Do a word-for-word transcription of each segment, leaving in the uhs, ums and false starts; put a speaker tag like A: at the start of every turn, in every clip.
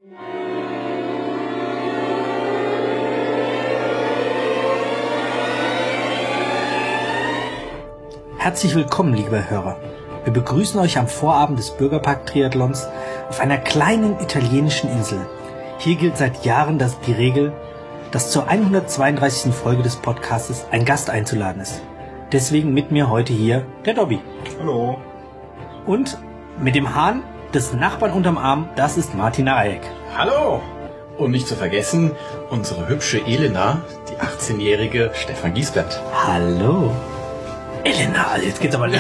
A: Herzlich willkommen, liebe Hörer. Wir begrüßen euch am Vorabend des Bürgerpark-Triathlons auf einer kleinen italienischen Insel. Hier gilt seit Jahren das, die Regel, dass zur hundertzweiunddreißigsten Folge des Podcastes ein Gast einzuladen ist. Deswegen mit mir heute hier der Dobby.
B: Hallo.
A: Und mit dem Hahn des Nachbarn unterm Arm, das ist Martina Eick.
B: Hallo. Und nicht zu vergessen, unsere hübsche Elena, die achtzehnjährige Stefan Giesbert.
A: Hallo. Elena, jetzt geht's aber los.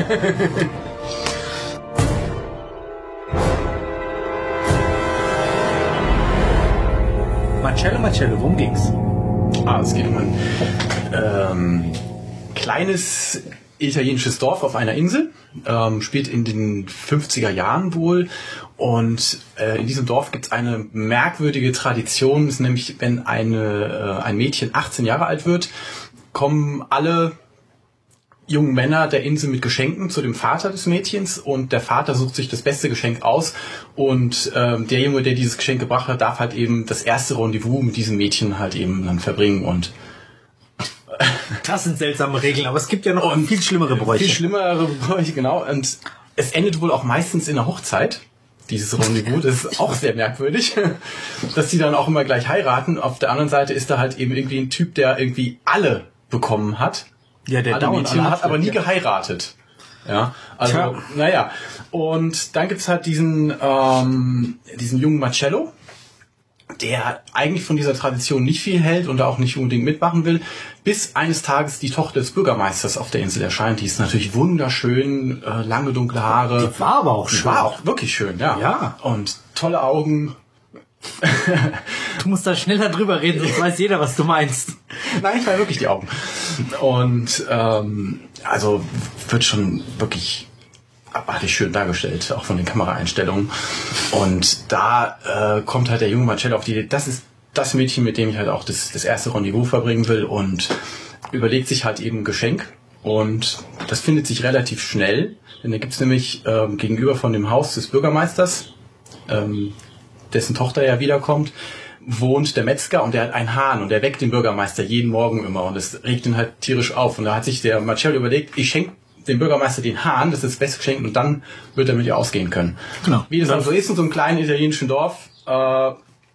A: Marcello, Marcello, worum ging's?
B: Ah, es geht um ein ähm, kleines italienisches Dorf auf einer Insel. Ähm, spielt in den fünfziger Jahren wohl. Und äh, in diesem Dorf gibt's eine merkwürdige Tradition. Das ist nämlich, wenn eine, äh, ein Mädchen achtzehn Jahre alt wird, kommen alle jungen Männer der Insel mit Geschenken zu dem Vater des Mädchens und der Vater sucht sich das beste Geschenk aus und ähm, der Junge, der dieses Geschenk gebracht hat, darf halt eben das erste Rendezvous mit diesem Mädchen halt eben dann verbringen und
A: das sind seltsame Regeln, aber es gibt ja noch und viel schlimmere Bräuche.
B: Viel schlimmere Bräuche, genau. Und es endet wohl auch meistens in der Hochzeit, dieses Rendezvous. Das ist auch sehr merkwürdig, dass die dann auch immer gleich heiraten. Auf der anderen Seite ist da halt eben irgendwie ein Typ, der irgendwie alle bekommen hat.
A: Ja, der
B: alle Mädchen
A: alle
B: hat aber nie
A: ja.
B: geheiratet. Ja, also, naja. Und dann gibt's halt diesen, ähm, diesen jungen Marcello, der eigentlich von dieser Tradition nicht viel hält und auch nicht unbedingt mitmachen will, bis eines Tages die Tochter des Bürgermeisters auf der Insel erscheint. Die ist natürlich wunderschön, äh, lange dunkle Haare.
A: Die war aber auch schön.
B: Die war auch wirklich schön, ja.
A: Ja.
B: Und tolle Augen.
A: Du musst da schneller drüber reden, sonst weiß jeder, was du meinst.
B: Nein, ich meine wirklich die Augen. Und ähm, also wird schon wirklich abartig schön dargestellt, auch von den Kameraeinstellungen. Und da äh, kommt halt der junge Marcello auf die Idee, das ist das Mädchen, mit dem ich halt auch das, das erste Rendezvous verbringen will und überlegt sich halt eben ein Geschenk. Und das findet sich relativ schnell, denn da gibt's nämlich ähm, gegenüber von dem Haus des Bürgermeisters, ähm, dessen Tochter ja wiederkommt, wohnt der Metzger und der hat einen Hahn und der weckt den Bürgermeister jeden Morgen immer und das regt ihn halt tierisch auf. Und da hat sich der Marcello überlegt, ich schenke dem Bürgermeister den Hahn, das ist das beste Geschenk und dann wird er mit ihr ausgehen können.
A: Genau.
B: Wie das dann so ist in so einem kleinen italienischen Dorf, äh,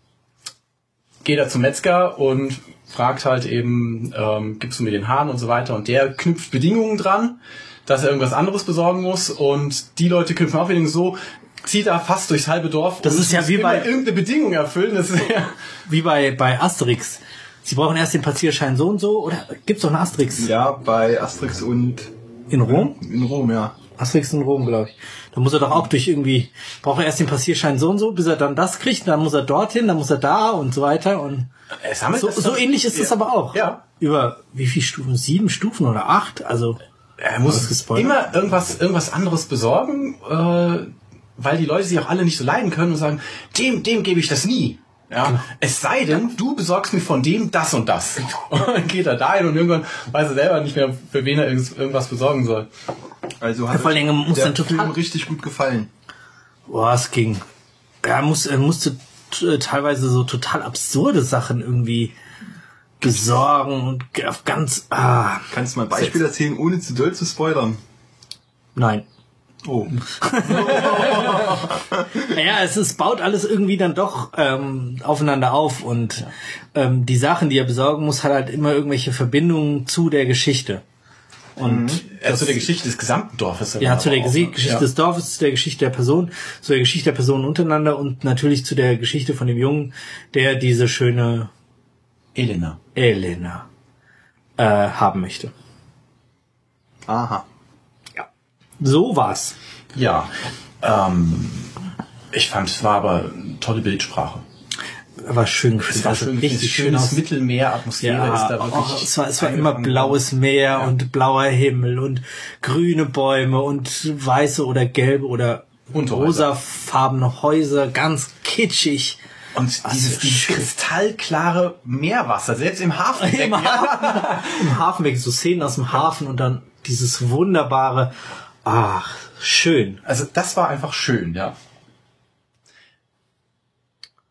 B: geht er zum Metzger und fragt halt eben, ähm, gibst du mir den Hahn und so weiter und der knüpft Bedingungen dran, dass er irgendwas anderes besorgen muss und die Leute knüpfen auch Bedingungen so, zieht er fast durchs halbe Dorf.
A: Das
B: und
A: ist ja wie bei
B: irgendeine Bedingung erfüllen. Das ist ja
A: wie bei bei Asterix. Sie brauchen erst den Passierschein so und so oder gibt's doch einen Asterix?
C: Ja, bei Asterix und
A: in Rom?
C: In Rom, ja.
A: Asterix in Rom, glaube ich. Da muss er doch auch durch irgendwie, braucht er erst den Passierschein so und so, bis er dann das kriegt, dann muss er dorthin, dann muss er da und so weiter und so, so ähnlich ist es aber auch.
B: Ja.
A: Über wie viele Stufen? Sieben Stufen oder acht? Also
B: er muss immer irgendwas irgendwas anderes besorgen, äh, weil die Leute sich auch alle nicht so leiden können und sagen, dem, dem gebe ich das nie. Ja, genau. Es sei denn, du besorgst mir von dem das und das. Und dann geht er dahin und irgendwann weiß er selber nicht mehr, für wen er irgendwas besorgen soll.
C: Also hat
A: ja, vor allem muss
C: der
A: dann total
C: Film richtig gut gefallen.
A: Boah, es ging. Er, muss, er musste t- teilweise so total absurde Sachen irgendwie besorgen und auf ganz... Ah,
C: Kannst du mal ein Beispiel erzählen, ohne zu doll zu spoilern?
A: Nein.
C: Oh.
A: Naja, es ist, baut alles irgendwie dann doch ähm, aufeinander auf und ähm, die Sachen, die er besorgen muss, hat halt immer irgendwelche Verbindungen zu der Geschichte. Und
B: mhm. ja, zu der Geschichte des gesamten Dorfes.
A: Ja, zu der
B: auch,
A: Geschichte
B: ja.
A: des Dorfes, zu der Geschichte der Person, zu der Geschichte der Personen untereinander und natürlich zu der Geschichte von dem Jungen, der diese schöne
B: Elena,
A: Elena äh, haben möchte.
C: Aha.
A: So war's.
B: Ja, ähm, ich fand, es war aber eine tolle Bildsprache.
A: War schön,
B: es war schön, richtig schönes Mittelmeeratmosphäre
A: ja,
B: ist da wirklich.
A: Oh, es war, es war immer blaues Meer ja. und blauer Himmel und grüne Bäume und weiße oder gelbe oder rosafarbene Häuser, ganz kitschig.
B: Und dieses, dieses kristallklare Meerwasser, selbst im Hafenbecken.
A: Im Hafen, im Hafenbecken, so Szenen aus dem Hafen und dann dieses wunderbare, ach, schön.
B: Also das war einfach schön, ja.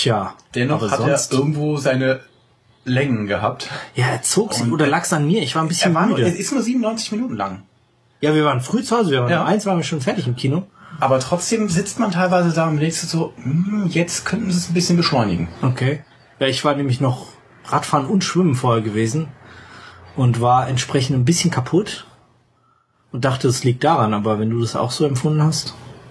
A: Tja.
B: Dennoch
A: aber
B: hat
A: sonst,
B: er irgendwo seine Längen gehabt.
A: Ja, er zog sich, oder lag's an mir? Ich war ein bisschen
B: Er, war nur,
A: müde.
B: er ist nur siebenundneunzig Minuten lang.
A: Ja, wir waren früh zu Hause, wir waren
B: Ja.
A: um eins waren wir schon fertig im Kino.
B: Aber trotzdem sitzt man teilweise da und denkst so, hm, jetzt könnten sie es ein bisschen beschleunigen.
A: Okay. Ja, ich war nämlich noch Radfahren und Schwimmen vorher gewesen und war entsprechend ein bisschen kaputt und dachte, es liegt daran, aber wenn du das auch so empfunden hast,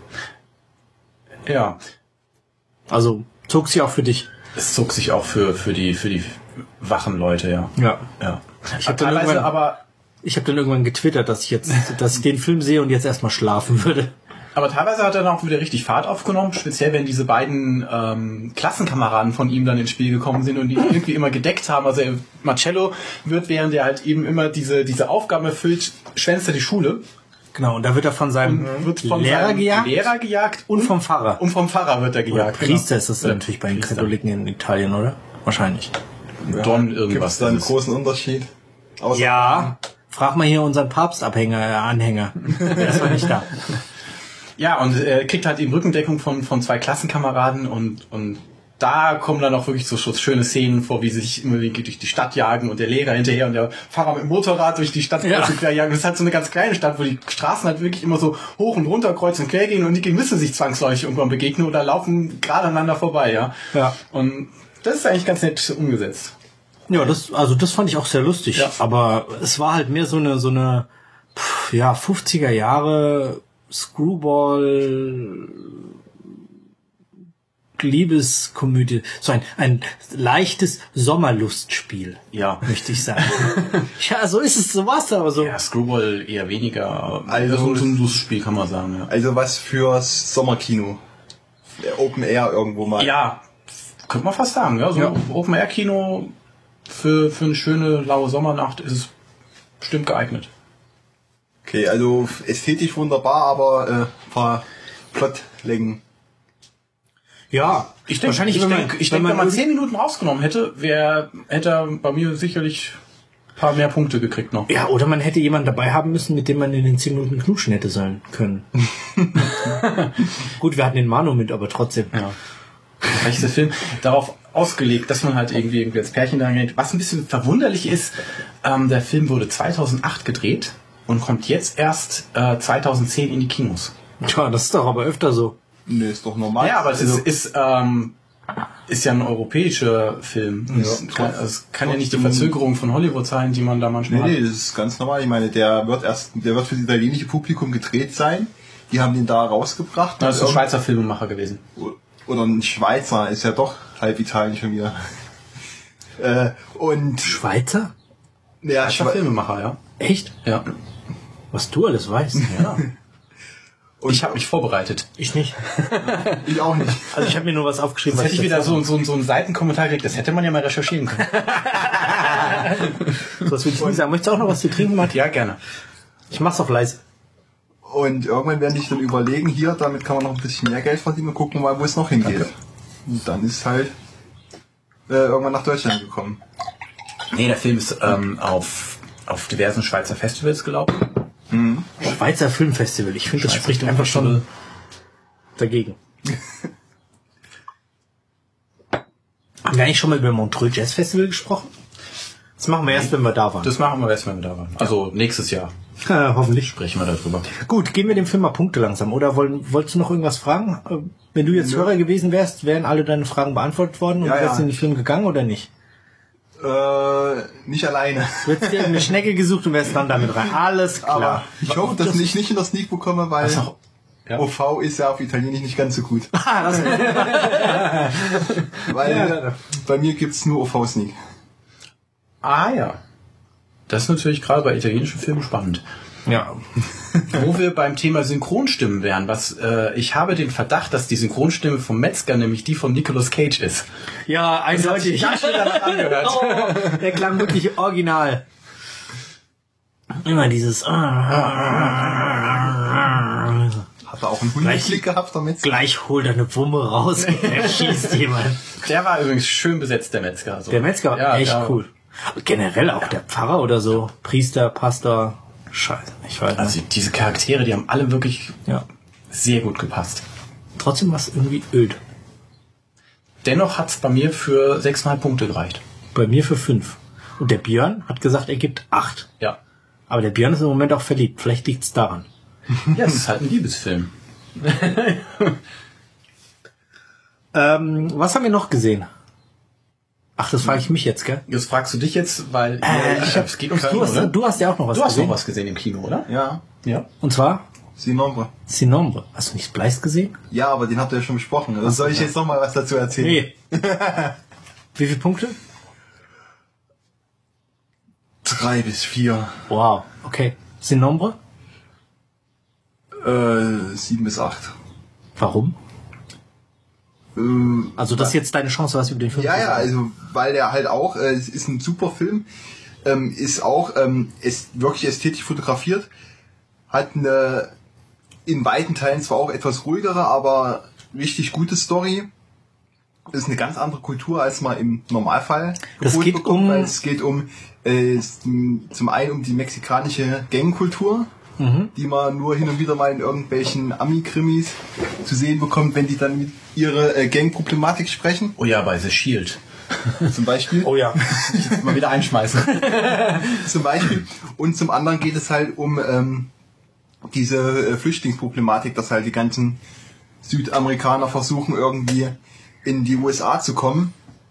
B: Ja.
A: also zog sie auch für dich.
B: Es zog sich auch für, für die, für die wachen Leute, ja.
A: Ja.
B: Ja.
A: Ich habe dann
B: Teilweise
A: irgendwann,
B: aber,
A: ich habe dann irgendwann getwittert, dass ich jetzt, dass ich den Film sehe und jetzt erstmal schlafen würde.
B: aber teilweise hat er dann auch wieder richtig Fahrt aufgenommen, speziell wenn diese beiden ähm, Klassenkameraden von ihm dann ins Spiel gekommen sind und die irgendwie immer gedeckt haben. Also er, Marcello wird, während er halt eben immer diese, diese Aufgaben erfüllt, schwänzt er die Schule.
A: Genau, und da wird er von seinem
B: Wird von
A: Lehrer
B: seinem
A: gejagt
B: Lehrer gejagt
A: und vom Pfarrer.
B: und vom Pfarrer wird er
A: Oder
B: gejagt.
A: Priester ist das
B: genau.
A: natürlich bei den
B: Priester.
A: Katholiken in Italien, oder? Wahrscheinlich.
B: Don
C: Gibt
B: irgendwas.
C: es da einen
B: ist es.
C: großen Unterschied? Außer
A: Ja, frag mal hier unseren Papstabhänger, äh, Anhänger. Der ist doch nicht da.
B: Ja, und er kriegt halt eben Rückendeckung von, von zwei Klassenkameraden und, und da kommen dann auch wirklich so, so schöne Szenen vor, wie sie sich immer wieder durch die Stadt jagen und der Lehrer hinterher und der Fahrer mit dem Motorrad durch die Stadt
A: Ja.
B: kreuz und quer jagen. Das ist halt so eine ganz kleine Stadt, wo die Straßen halt wirklich immer so hoch und runter, kreuz und quer gehen und die müssen sich zwangsläufig irgendwann begegnen oder laufen gerade aneinander vorbei, ja.
A: Ja.
B: Und das ist eigentlich ganz nett umgesetzt.
A: Ja, das, also das fand ich auch sehr lustig.
B: Ja.
A: Aber es war halt mehr so eine, so eine, pff, ja, fünfziger Jahre Screwball Liebeskomödie. So ein, ein leichtes Sommerlustspiel.
B: Ja.
A: Möchte ich sagen. Ja, so ist es, so war's dann aber so.
B: Ja, Screwball eher weniger.
C: Also-
B: so, so ein Lustspiel kann man sagen, ja.
C: Also was fürs Sommerkino. Der Open Air irgendwo mal.
B: Ja, könnte man fast sagen. Ja, so
A: Ja.
B: Open-Air-Kino für, für eine schöne, laue Sommernacht ist es bestimmt geeignet.
C: Okay, also ästhetisch wunderbar, aber äh, ein paar Plotlängen.
A: Ja,
B: Ich denke,
A: wahrscheinlich,
B: ich
A: wenn man,
B: denke, ich
A: wenn
B: denke, wenn
A: man
B: man zehn Minuten rausgenommen hätte, wär, hätte er bei mir sicherlich ein paar mehr Punkte gekriegt noch.
A: ja, oder man hätte jemanden dabei haben müssen, mit dem man in den zehn Minuten knutschen hätte sollen können. Gut, wir hatten den Manu mit, aber trotzdem.
B: Ja. Vielleicht ist der Film darauf ausgelegt, dass man halt irgendwie, irgendwie als Pärchen da geht. Was ein bisschen verwunderlich ist, ähm, der Film wurde zweitausendacht gedreht und kommt jetzt erst äh, zweitausendzehn in die Kinos.
A: Tja, das ist doch aber öfter so.
C: Nee, ist doch normal.
B: Ja, aber es
C: Also,
B: ist, ist, ähm, ist ja ein europäischer Film. Es kann, also es kann ja nicht die Verzögerung von Hollywood sein, die man da manchmal
C: Nee, nee,
B: hat.
C: das ist ganz normal. Ich meine, der wird erst, der wird für das italienische Publikum gedreht sein. Die haben den da rausgebracht.
B: Das ist ein
C: Und
B: Schweizer Filmemacher gewesen.
C: irgend- Oder ein Schweizer, ist ja doch halb italienisch von mir. äh, und
A: Schweizer?
C: ja,
B: Schweizer
C: Schwe
B: Filmemacher, ja.
A: Echt?
B: Ja.
A: Was du alles weißt. Ja.
C: und
B: Ich habe mich vorbereitet.
A: Ich nicht.
C: ich auch nicht.
A: Also ich habe mir nur was aufgeschrieben.
B: Jetzt
A: was
B: hätte ich wieder
A: dazu-
B: so, so, so einen Seitenkommentar gekriegt. Das hätte man ja mal recherchieren können.
A: Das will ich nicht sagen. Möchtest du auch noch was zu trinken, Martin?
B: Ja, gerne.
A: Ich mach's auch leise.
C: Und irgendwann werden die sich dann überlegen, hier, damit kann man noch ein bisschen mehr Geld verdienen und gucken mal, wo es noch hingeht.
B: Danke.
C: Und dann ist halt äh, irgendwann nach Deutschland gekommen.
B: Nee, der Film ist ähm, auf, auf diversen Schweizer Festivals gelaufen.
A: Schweizer Filmfestival. Ich finde, das
B: Schweizer
A: spricht einfach schon
B: Filmfestival.
A: dagegen. Haben wir eigentlich schon mal über Montreux Jazz Festival gesprochen? Das machen wir erst, wenn wir da waren.
B: Das machen wir erst, wenn wir da waren. Also nächstes Jahr
A: Ja, hoffentlich.
B: sprechen wir darüber.
A: Gut, geben wir dem Film mal Punkte langsam. Oder wollen, wolltest du noch irgendwas fragen? Äh, Wenn du jetzt Hörer gewesen wärst, wären alle deine Fragen beantwortet worden und
C: Ja,
A: du wärst
C: ja.
A: in den Film gegangen oder nicht?
C: Äh, nicht alleine.
A: Du hättest dir eine Schnecke gesucht und wärst dann damit rein. Alles klar.
C: Aber ich hoffe, dass ich nicht in der Sneak bekomme, weil
B: Was auch- Ja.
C: O V ist ja auf Italienisch nicht ganz so gut.
A: Ah, das
C: Weil
A: Ja, ja, ja.
C: bei mir gibt's nur O V-Sneak.
B: Ah ja. Das ist natürlich gerade bei italienischen Filmen spannend.
A: ja.
B: Wo wir beim Thema Synchronstimmen wären, was äh, ich habe den Verdacht, dass die Synchronstimme vom Metzger nämlich die von Nicolas Cage ist.
A: Ja, eindeutig.
B: ganz schön danach angehört.
A: Oh, der klang wirklich original. Immer dieses.
C: Hat er auch einen Hundeblick gehabt damit?
A: Gleich holt er eine Wumme raus. Er schießt jemand.
B: Der war übrigens schön besetzt, der Metzger. So.
A: Der Metzger war
B: Ja,
A: echt
B: ja.
A: cool. Generell auch der Pfarrer oder so. Priester, Pastor. Scheiße, ich weiß nicht.
B: Also diese Charaktere, die haben alle wirklich
A: Ja.
B: sehr gut gepasst.
A: Trotzdem war es irgendwie öd.
B: dennoch hat's bei mir für sechseinhalb Punkte gereicht.
A: Bei mir für fünf. Und der Björn hat gesagt, er gibt acht.
B: Ja.
A: Aber der Björn ist im Moment auch verliebt. Vielleicht liegt's daran.
B: Ja, es ist halt ein Liebesfilm.
A: ähm, was haben wir noch gesehen? Ach, das frage ich mich jetzt, gell?
B: Das fragst du dich jetzt, weil
A: Äh, ich hab,
B: es geht um
A: du,
B: Kino,
A: hast,
B: oder?
A: du hast ja auch noch was
B: Du hast
A: gesehen.
B: noch was gesehen im Kino, oder?
C: Ja.
B: Ja.
A: Und zwar
C: Sinombre.
A: Sinombre. Hast du nicht Spliced gesehen?
C: Ja, aber den habt ihr ja schon besprochen. Also soll ich jetzt noch mal was dazu erzählen?
A: Nee. Wie viele Punkte?
C: Drei bis vier.
A: Wow. Okay. Sinombre?
C: Äh, sieben bis acht.
A: Warum?
C: Ähm,
A: Also das ist jetzt deine Chance, was über den Film
C: Ja,
A: zu
C: ja,
A: sagen.
C: also weil der halt auch, äh, es ist ein super Film, ähm, ist auch ähm, ist wirklich ästhetisch fotografiert, hat eine in weiten Teilen zwar auch etwas ruhigere, aber richtig gute Story. Ist eine ganz andere Kultur, als man im Normalfall
A: Das
C: geboten
A: geht
C: bekommt,
A: um-
C: weil es geht um äh, es- zum einen um die mexikanische Gangkultur,
A: Mhm.
C: die man nur hin und wieder mal in irgendwelchen Ami-Krimis zu sehen bekommt, wenn die dann mit ihrer äh, Gang-Problematik sprechen,
B: Oh ja, bei The Shield.
C: zum Beispiel.
A: Oh ja.
B: Mal wieder einschmeißen.
C: Zum Beispiel. Und zum anderen geht es halt um ähm, diese äh, Flüchtlingsproblematik, dass halt die ganzen Südamerikaner versuchen irgendwie in die U S A zu kommen.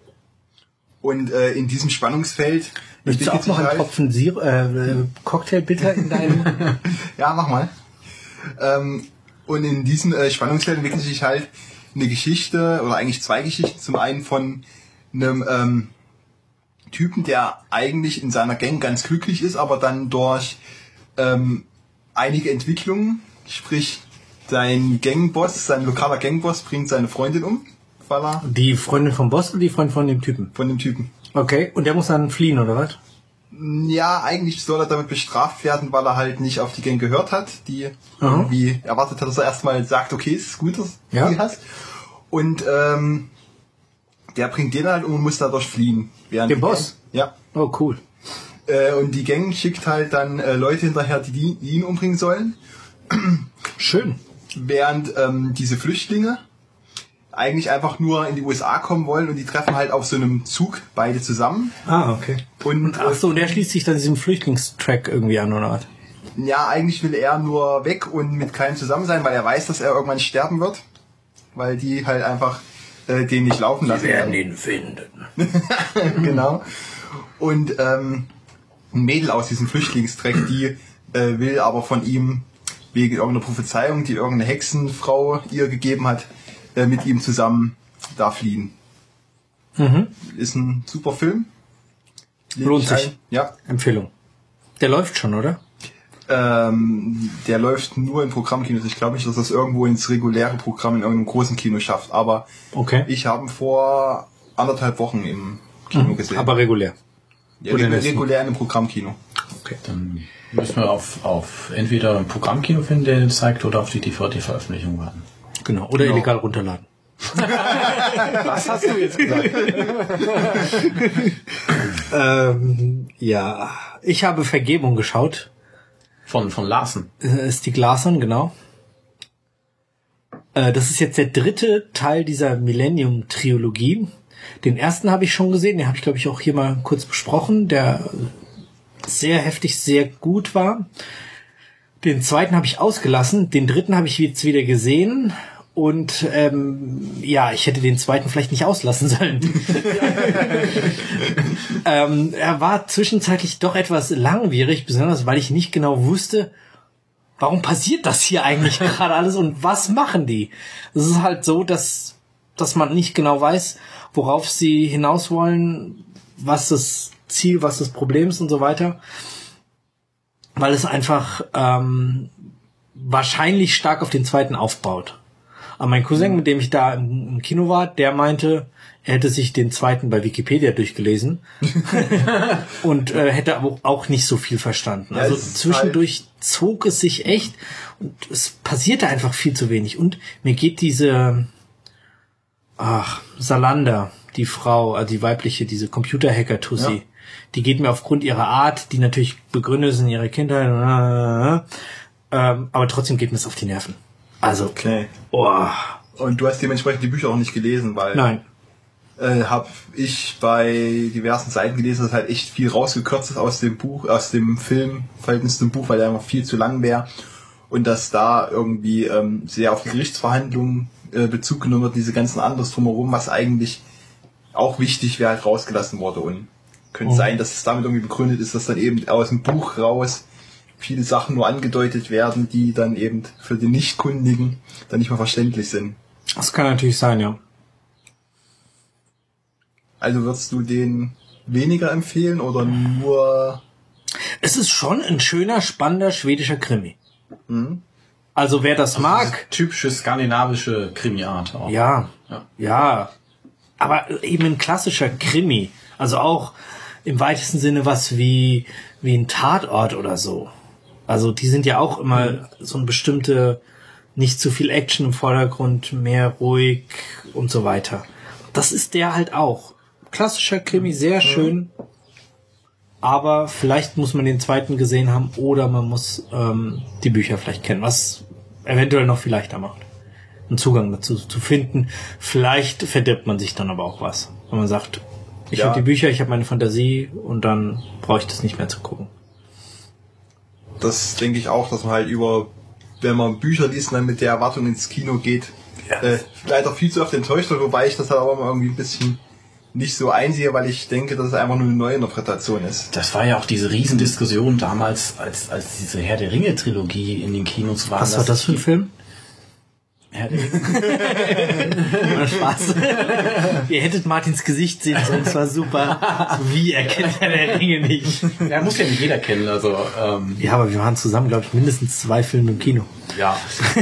C: Und äh, in diesem Spannungsfeld
A: Möchtest du auch
C: entwickelt
A: noch
C: sich
A: einen
C: halt-
A: Tropfen Sir äh, Cocktail bitter in deinem...
C: Ja, mach mal. Ähm, und in diesem äh, Spannungsfeld entwickelt sich halt eine Geschichte, oder eigentlich zwei Geschichten. Zum einen von einem ähm, Typen, der eigentlich in seiner Gang ganz glücklich ist, aber dann durch ähm, einige Entwicklungen, sprich sein Gangboss, sein lokaler Gangboss bringt seine Freundin um, weil er
A: Die Freundin vom Boss oder die Freundin von dem Typen?
C: von dem Typen.
A: Okay. Und der muss dann fliehen, oder was?
C: Ja, eigentlich soll er damit bestraft werden, weil er halt nicht auf die Gang gehört hat, die
A: Aha.
C: irgendwie erwartet hat, dass er erstmal sagt, okay, es ist gut, dass
A: Ja.
C: du die hast. Und ähm, der bringt den halt um und muss dadurch fliehen. Während
A: Der
C: die
A: Boss?
C: Gang, ja.
A: Oh, cool.
C: Äh, und die Gang schickt halt dann äh, Leute hinterher, die, die die ihn umbringen sollen.
A: Schön.
C: Während ähm, diese Flüchtlinge eigentlich einfach nur in die U S A kommen wollen und die treffen halt auf so einem Zug beide zusammen.
A: Ah, okay.
C: Und
A: Ach so, und der schließt sich dann diesem Flüchtlingstrack irgendwie an, oder was?
C: ja, eigentlich will er nur weg und mit keinem zusammen sein, weil er weiß, dass er irgendwann sterben wird. Weil die halt einfach äh, den nicht laufen lassen.
A: ihn finden.
C: Genau. Und ähm, ein Mädel aus diesem Flüchtlingstreck, die äh, will aber von ihm wegen irgendeiner Prophezeiung, die irgendeine Hexenfrau ihr gegeben hat, äh, mit ihm zusammen da fliehen.
A: Mhm.
C: Ist ein super Film. Leg
A: Lohnt
C: ich
A: sich.
C: ein. Ja.
A: Empfehlung. Der läuft schon, oder?
C: Ähm, der läuft nur in Programmkinos. Ich glaube nicht, dass das irgendwo ins reguläre Programm in irgendeinem großen Kino schafft. Aber
A: Okay.
C: ich habe ihn vor anderthalb Wochen im Kino gesehen.
A: Aber regulär.
C: ja,
A: oder
C: regu-
A: lässt du-
C: regulär in einem Programmkino.
A: Okay.
B: Dann müssen wir auf, auf entweder ein Programmkino finden, der den zeigt, oder auf die D V D-Veröffentlichung warten.
A: Genau. Oder
C: Genau.
A: illegal runterladen.
B: Was hast du jetzt gesagt?
A: Ähm, ja. Ich habe Vergebung geschaut.
B: Von, von Larsen.
A: Äh, Stieg Larsson, genau. Äh, das ist jetzt der dritte Teil dieser Millennium-Trilogie. Den ersten habe ich schon gesehen, den habe ich, glaube ich, auch hier mal kurz besprochen, der sehr heftig, sehr gut war. Den zweiten habe ich ausgelassen, den dritten habe ich jetzt wieder gesehen. Und ähm, ja, ich hätte den zweiten vielleicht nicht auslassen sollen. ähm, er war zwischenzeitlich doch etwas langwierig, besonders weil ich nicht genau wusste, warum passiert das hier eigentlich gerade alles und was machen die? Es ist halt so, dass, dass man nicht genau weiß, worauf sie hinaus wollen, was das Ziel, was das Problem ist und so weiter. Weil es einfach ähm, wahrscheinlich stark auf den zweiten aufbaut. Aber mein Cousin, mit dem ich da im, im Kino war, der meinte, er hätte sich den zweiten bei Wikipedia durchgelesen und äh, hätte aber auch nicht so viel verstanden.
C: Ja,
A: Also
C: es ist
A: zwischendurch zog es sich echt und es passierte einfach viel zu wenig. Und mir geht diese, ach, Salander, die Frau, also die weibliche, diese Computerhacker-Tussi,
C: Ja.
A: die geht mir aufgrund ihrer Art, die natürlich begründet ist in ihrer Kindheit, äh, ähm, aber trotzdem geht mir es auf die Nerven. Also,
C: Okay.
A: oh,
C: Und du hast dementsprechend die Bücher auch nicht gelesen, weil
A: nein.
C: äh, habe ich bei diversen Seiten gelesen, dass halt echt viel rausgekürzt ist aus dem Buch, aus dem Film, Verhältnis zum Buch, weil der einfach viel zu lang wäre. Und dass da irgendwie ähm, sehr auf die Gerichtsverhandlungen äh, Bezug genommen wird, diese ganzen anderes drumherum, was eigentlich auch wichtig wäre, halt rausgelassen wurde. Und könnte mhm. sein, dass es damit irgendwie begründet ist, dass dann eben aus dem Buch raus viele Sachen nur angedeutet werden, die dann eben für den Nichtkundigen dann nicht mehr verständlich sind.
A: Das kann natürlich sein, ja.
C: Also würdest du den weniger empfehlen oder nur...
A: Es ist schon ein schöner, spannender schwedischer Krimi.
C: Mhm.
A: Also wer das
B: also
A: mag...
B: Typische skandinavische Krimi-Art auch.
A: Ja,
B: ja,
A: ja. Aber eben ein klassischer Krimi. Also auch im weitesten Sinne was wie, wie ein Tatort oder so. Also die sind ja auch immer mhm. so eine bestimmte, nicht zu viel Action im Vordergrund, mehr ruhig und so weiter. Das ist der halt auch. Klassischer Krimi, sehr schön. Aber vielleicht muss man den zweiten gesehen haben oder man muss ähm, die Bücher vielleicht kennen, was eventuell noch viel leichter macht, einen Zugang dazu zu finden. Vielleicht verdirbt man sich dann aber auch was, wenn man sagt, ich ja. habe die Bücher, ich habe meine Fantasie und dann brauche ich das nicht mehr zu gucken.
C: Das denke ich auch, dass man halt über, wenn man Bücher liest und dann mit der Erwartung ins Kino geht, ja. äh, leider viel zu oft enttäuscht wird, wobei ich das halt aber mal irgendwie ein bisschen nicht so einsehe, weil ich denke, dass es einfach nur eine neue Interpretation ist.
B: Das war ja auch diese Riesendiskussion damals, als, als diese Herr der Ringe-Trilogie in den Kinos war.
A: Was war das für ein Film?
B: Herr der Ringe.
A: Spaß. Ihr hättet Martins Gesicht sehen sollen, es war super. Wie, er kennt Herr der Ringe nicht.
B: Ja, muss ja nicht jeder kennen. Also, ähm,
A: ja, aber wir waren zusammen, glaube ich, mindestens zwei Filme im Kino.
B: Ja.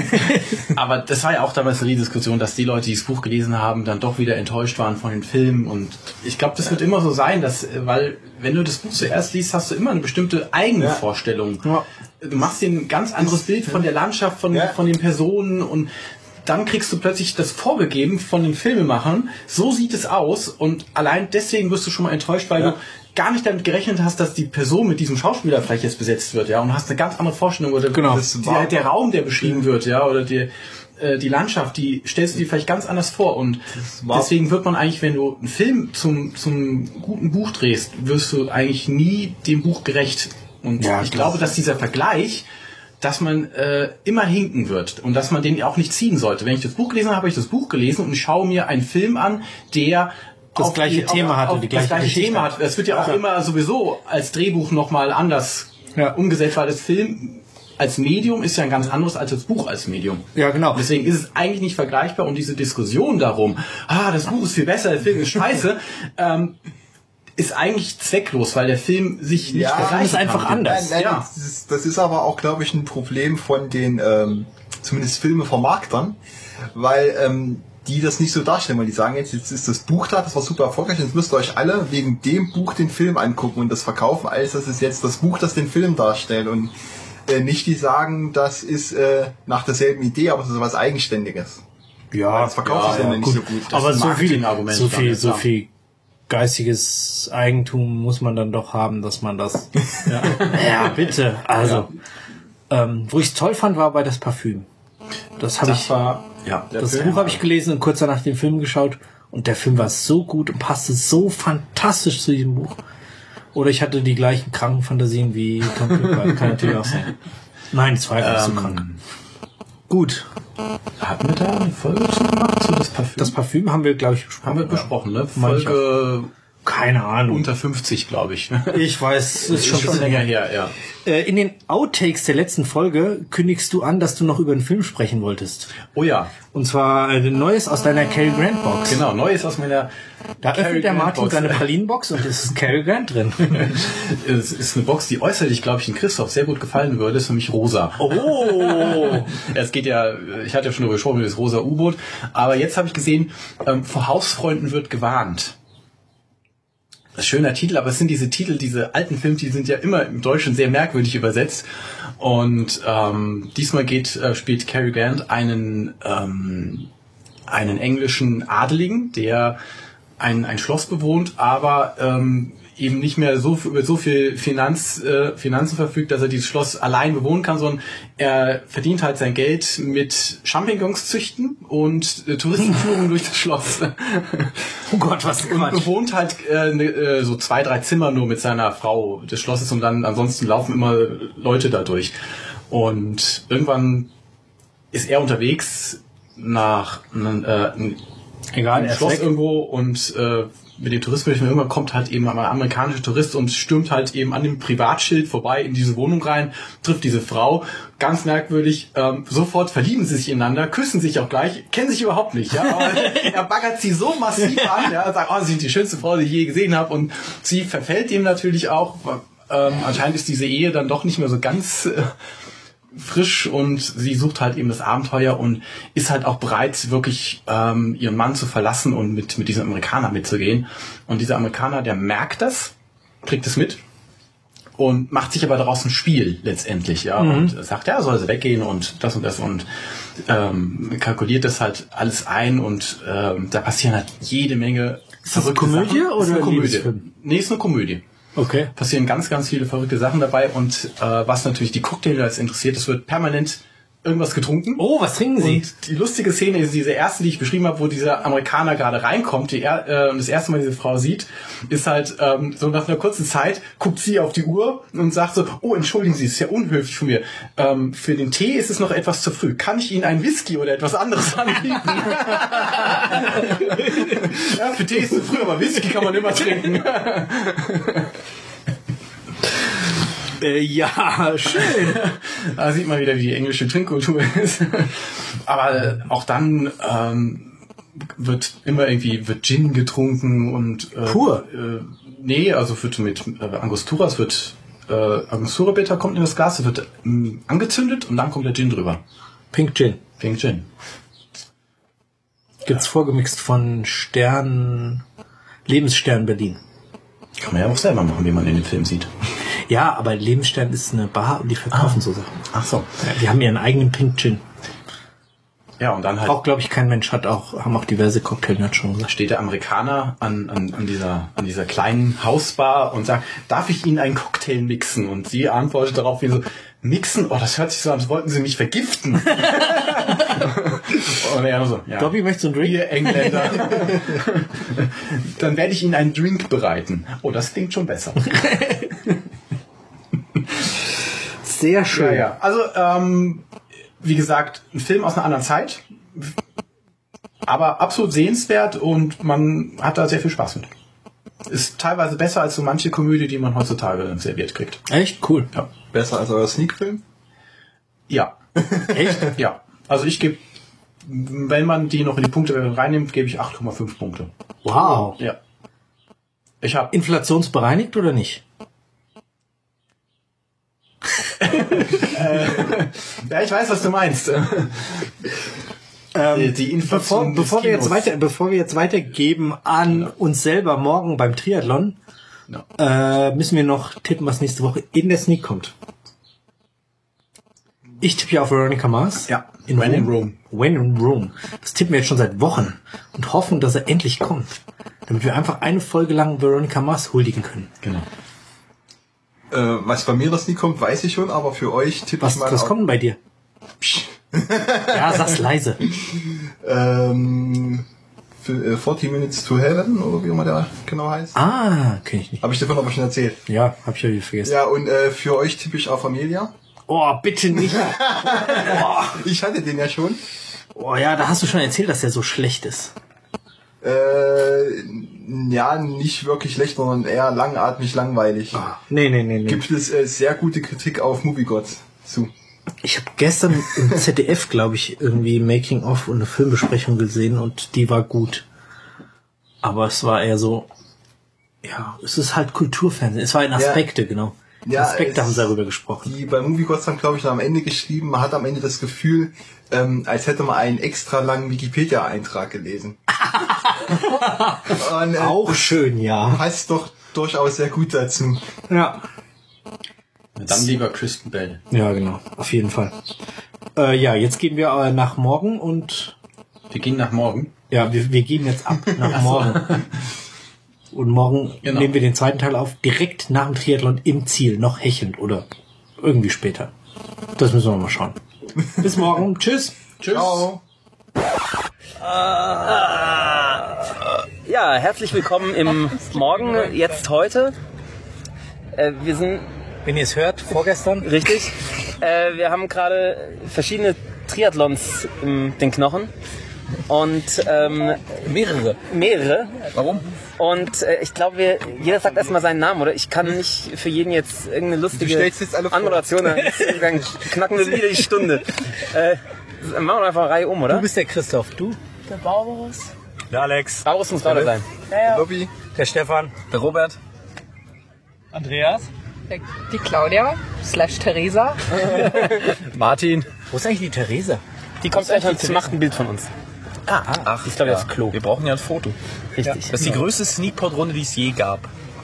B: Aber das war ja auch damals die Diskussion, dass die Leute, die das Buch gelesen haben, dann doch wieder enttäuscht waren von den Filmen. Und ich glaube, das wird immer so sein, dass, weil wenn du das Buch zuerst liest, hast du immer eine bestimmte eigene ja. Vorstellung. Ja. Du machst dir ein ganz anderes Bild von der Landschaft, von, ja. von den Personen und dann kriegst du plötzlich das vorgegeben von den Filmemachern. So sieht es aus und allein deswegen wirst du schon mal enttäuscht, weil ja. du gar nicht damit gerechnet hast, dass die Person mit diesem Schauspieler vielleicht jetzt besetzt wird, ja, und hast eine ganz andere Vorstellung oder
A: genau.
B: das, der, der Raum, der beschrieben wird, ja, oder die, äh, die Landschaft, die stellst du dir vielleicht ganz anders vor und deswegen wird man eigentlich, wenn du einen Film zum, zum guten Buch drehst, wirst du eigentlich nie dem Buch gerecht und ja, ich glaube, dass dieser Vergleich, dass man äh, immer hinken wird und dass man den auch nicht ziehen sollte. Wenn ich das Buch gelesen habe, habe ich das Buch gelesen und schaue mir einen Film an, der
A: das gleiche die, Thema hat und die gleiche
B: das gleiche
A: Geschichte
B: Thema hat. Das wird ja auch ja. immer sowieso als Drehbuch nochmal anders ja. umgesetzt, weil das Film als Medium ist ja ein ganz anderes als das Buch als Medium.
A: Ja, genau.
B: Deswegen ist es eigentlich nicht vergleichbar und diese Diskussion darum, ah, das Buch ist viel besser, der Film ist scheiße, ähm, ist eigentlich zwecklos, weil der Film sich nicht
C: ja,
B: vergleichen
A: ist einfach
B: kann.
A: anders.
C: Nein, nein,
B: ja.
C: das, ist, das ist aber auch, glaube ich, ein Problem von den ähm, zumindest Filmevermarktern, weil ähm, die das nicht so darstellen, weil die sagen jetzt, jetzt ist das Buch da, das war super erfolgreich, jetzt müsst ihr euch alle wegen dem Buch den Film angucken und das verkaufen, als das ist jetzt das Buch, das den Film darstellt und äh, nicht die sagen, das ist äh, nach derselben Idee, aber es ist was Eigenständiges.
A: Ja,
C: das verkauft sich
A: ja,
C: ja nicht
A: gut.
C: so gut.
A: Das aber so viel, so viel,
B: dann,
A: so viel geistiges Eigentum muss man dann doch haben, dass man das. ja. ja, bitte. Also, ja. ähm, wo ich es toll fand, war bei das Parfüm. Das habe ich.
B: War, ja,
A: das Film Buch habe ich gelesen und kurz danach den Film geschaut und der Film war so gut und passte so fantastisch zu diesem Buch. Oder ich hatte die gleichen kranken Fantasien wie Tom Cruise. Kann natürlich auch sein. Nein, es war einfach ähm, so krank. Gut.
B: Hatten wir da eine Folge zu gemacht zu das Parfüm?
A: Das Parfüm haben wir, glaube ich, besprochen.
B: Haben wir besprochen, ne? Folge
A: keine Ahnung.
B: Unter fünfzig, glaube ich.
A: Ich weiß, es ist schon,
B: schon länger her, ja.
A: In den Outtakes der letzten Folge kündigst du an, dass du noch über einen Film sprechen wolltest.
B: Oh ja.
A: Und zwar ein Neues aus deiner Cary Grant Box.
B: Genau, Neues aus meiner
A: Da Cary öffnet der Martin Box. Seine Pralinenbox und es ist Cary Grant drin.
B: Es ist eine Box, die äußerlich, glaube ich, in Christoph sehr gut gefallen würde. Das ist für mich rosa.
A: Oh!
B: Es geht ja, ich hatte ja schon darüber gesprochen, das rosa U-Boot. Aber jetzt habe ich gesehen, ähm, vor Hausfreunden wird gewarnt. Das ist ein schöner Titel, aber es sind diese Titel, diese alten Filmtitel sind ja immer im Deutschen sehr merkwürdig übersetzt. Und ähm, diesmal geht, äh, spielt Cary Grant einen, ähm, einen englischen Adeligen, der ein, ein Schloss bewohnt, aber ähm, eben nicht mehr so über so viel Finanz, äh, Finanzen verfügt, dass er dieses Schloss allein bewohnen kann, sondern er verdient halt sein Geld mit Champignons züchten und äh, Touristenführungen durch das Schloss.
A: Oh Gott, was
B: Und bewohnt halt äh, ne, äh, so zwei, drei Zimmer nur mit seiner Frau des Schlosses und dann ansonsten laufen immer Leute da durch. Und irgendwann ist er unterwegs nach äh,
A: Egal,
B: einem Schloss irgendwo und äh, mit dem Tourismus irgendwann kommt halt eben ein amerikanischer Tourist und stürmt halt eben an dem Privatschild vorbei in diese Wohnung rein, trifft diese Frau, ganz merkwürdig, ähm, sofort verlieben sie sich ineinander, küssen sich auch gleich, kennen sich überhaupt nicht, ja, aber er baggert sie so massiv an, ja, sagt, oh, sie sind die schönste Frau, die ich je gesehen habe und sie verfällt ihm natürlich auch, ähm, anscheinend ist diese Ehe dann doch nicht mehr so ganz äh, frisch und sie sucht halt eben das Abenteuer und ist halt auch bereit, wirklich ähm, ihren Mann zu verlassen und mit, mit diesem Amerikaner mitzugehen. Und dieser Amerikaner, der merkt das, kriegt es mit und macht sich aber daraus ein Spiel letztendlich, ja, mhm. und sagt, ja, soll sie weggehen und das und das und ähm, kalkuliert das halt alles ein und ähm, da passieren halt jede Menge
A: ist das verrückte Komödie
B: Sachen.
A: Oder
B: ist eine Komödie?
A: Liebesfilm?
B: Nee, ist eine Komödie.
A: Okay.
B: Passieren ganz, ganz viele verrückte Sachen dabei und äh, was natürlich die Cocktailers interessiert, es wird permanent irgendwas getrunken.
A: Oh, was trinken Sie?
B: Und die lustige Szene ist diese erste, die ich beschrieben habe, wo dieser Amerikaner gerade reinkommt die er, äh, und das erste Mal diese Frau sieht, ist halt ähm, so nach einer kurzen Zeit, guckt sie auf die Uhr und sagt so, oh, entschuldigen Sie, es ist ja unhöflich von mir. Ähm, für den Tee ist es noch etwas zu früh. Kann ich Ihnen einen Whisky oder etwas anderes anbieten? Ja, für Tee ist es zu früh, aber Whisky kann man immer trinken.
A: Äh, ja, schön.
B: Da sieht man wieder, wie die englische Trinkkultur ist. Aber auch dann ähm, wird immer irgendwie wird Gin getrunken und äh,
A: pur.
B: Äh, nee, also wird mit äh, Angostura, es wird äh, Angostura Bitter kommt in das Glas, es wird äh, angezündet und dann kommt der Gin drüber.
A: Pink Gin.
B: Pink Gin.
A: Gibt's vorgemixt von Stern, Lebensstern Berlin.
B: Kann man ja auch selber machen, wie man in dem Film sieht.
A: Ja, aber Lebensstern ist eine Bar und die verkaufen ah. so Sachen.
B: Ach so.
A: Ja, die haben ihren eigenen Pink Gin.
B: Ja, und dann halt.
A: Auch, glaube ich, kein Mensch hat auch, haben auch diverse Cocktailnuts schon gesagt.
B: Steht der Amerikaner an, an, an dieser, an dieser kleinen Hausbar und sagt, darf ich Ihnen einen Cocktail mixen? Und sie antwortet darauf wie so, mixen? Oh, das hört sich so an, als wollten Sie mich vergiften. Und er so, ja.
A: Dobby, möchtest du einen Drink?
B: Ihr Engländer. Dann werde ich Ihnen einen Drink bereiten. Oh, das klingt schon besser.
A: Sehr schön.
B: Ja, ja. Also, ähm, wie gesagt, ein Film aus einer anderen Zeit, aber absolut sehenswert und man hat da sehr viel Spaß mit. Ist teilweise besser als so manche Komödie, die man heutzutage serviert kriegt.
A: Echt? Cool.
B: Ja.
C: Besser als euer Sneak-Film?
B: Ja.
A: Echt?
B: Ja. Also ich gebe, wenn man die noch in die Punkte reinnimmt, gebe ich acht Komma fünf Punkte.
A: Wow.
B: Ja. Ich habe
A: inflationsbereinigt oder nicht?
B: äh, ja, ich weiß, was du meinst.
A: Ähm, die Inflation bevor, bevor wir jetzt weiter, bevor wir jetzt weitergeben an ja. uns selber morgen beim Triathlon, ja. äh, müssen wir noch tippen, was nächste Woche in der Sneak kommt. Ich tippe ja auf Veronica Mars.
B: Ja.
A: In When in Rome. When in Rome. Das tippen wir jetzt schon seit Wochen und hoffen, dass er endlich kommt, damit wir einfach eine Folge lang Veronica Mars huldigen können.
B: Genau.
C: Äh, was bei mir das nie kommt, weiß ich schon, aber für euch tippe
A: was,
C: ich mal.
A: Was kommt denn bei dir?
C: Psch.
A: Ja, sag's leise.
C: ähm, für, äh, vierzig Minutes to Heaven, oder wie immer der genau heißt.
A: Ah, kenn ich nicht.
C: Habe ich davon aber schon erzählt.
A: Ja, hab ich ja wieder vergessen.
C: Ja, und äh, für euch tippe ich auf Amelia.
A: Oh, bitte nicht.
C: oh. Ich hatte den ja schon.
A: Oh ja, da hast du schon erzählt, dass der so schlecht ist.
C: Äh, ja, nicht wirklich schlecht, sondern eher langatmig, langweilig.
A: Oh, nee, nee, nee, nee.
C: Gibt es äh, sehr gute Kritik auf Movie Gods zu.
A: Ich habe gestern im Z D F, glaube ich, irgendwie Making of und eine Filmbesprechung gesehen und die war gut. Aber es war eher so, ja, es ist halt Kulturfernsehen. Es war in Aspekte, ja. genau.
C: Ja,
A: Aspekte haben sie darüber gesprochen.
C: Die bei Movie Gods haben, glaube ich, am Ende geschrieben, man hat am Ende das Gefühl, ähm, als hätte man einen extra langen Wikipedia-Eintrag gelesen. Und, äh,
A: auch schön, ja.
C: Passt doch durchaus sehr gut dazu.
A: Ja.
B: Dann lieber Kristen Bell.
A: Ja, genau. Auf jeden Fall. Äh, ja, jetzt gehen wir äh, nach morgen und...
B: Wir gehen nach morgen?
A: Ja, wir, wir gehen jetzt ab nach morgen. Und morgen
B: Genau.
A: nehmen wir den zweiten Teil auf, direkt nach dem Triathlon im Ziel, noch hechelnd oder irgendwie später. Das müssen wir mal schauen. Bis morgen. Tschüss.
B: Tschüss.
C: Ciao.
D: Ja, herzlich willkommen im Morgen, jetzt heute. Äh, wir sind,
A: Wenn ihr es hört, vorgestern.
D: richtig, äh, wir haben gerade verschiedene Triathlons in den Knochen. Und ähm,
E: Mehrere.
D: mehrere.
E: Warum?
D: Und äh, ich glaube, wir, jeder sagt erstmal seinen Namen, oder? Ich kann nicht für jeden jetzt irgendeine lustige
C: stellst jetzt alle vor.
D: Anmoderation haben. Dann knacken wir wieder die Stunde. Äh, machen wir einfach eine Reihe um, oder?
A: Du bist der Christoph, du?
F: Der Barbarus.
E: Der Alex.
D: Barbarus muss lauter sein.
C: Lobby.
A: Der Stefan.
E: Der Robert.
F: Andreas. Der, die Claudia. Slash Theresa.
E: Martin.
A: Wo ist eigentlich die Theresa?
D: Die kommt gleich und macht ein Bild von uns.
E: Ah, ach,
D: Die ist, glaube ich, aufs Klo.
E: Wir brauchen ja ein Foto.
D: Richtig.
E: Das ist die größte Sneakpot-Runde, die es je gab.